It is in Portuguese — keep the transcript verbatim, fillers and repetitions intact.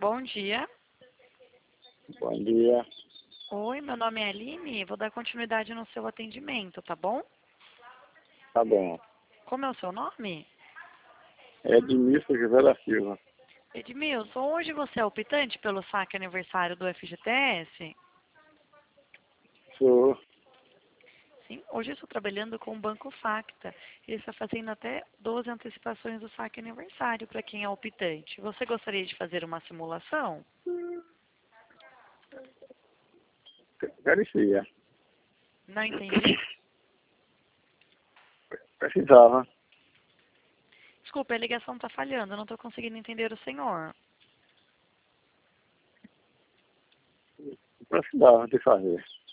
Bom dia. Bom dia. Oi, meu nome é Aline. Vou dar continuidade no seu atendimento, tá bom? Tá bom. Como é o seu nome? É Edmilson José da Silva. Edmilson, hoje você é optante pelo saque aniversário do F G T S? Sou. Sim, hoje eu estou trabalhando com o Banco Facta. Ele está fazendo até doze antecipações do saque aniversário para quem é optante. Você gostaria de fazer uma simulação? Parecia. Não entendi. Precisava. Desculpa, a ligação está falhando. Eu não estou conseguindo entender o senhor. Precisava de fazer.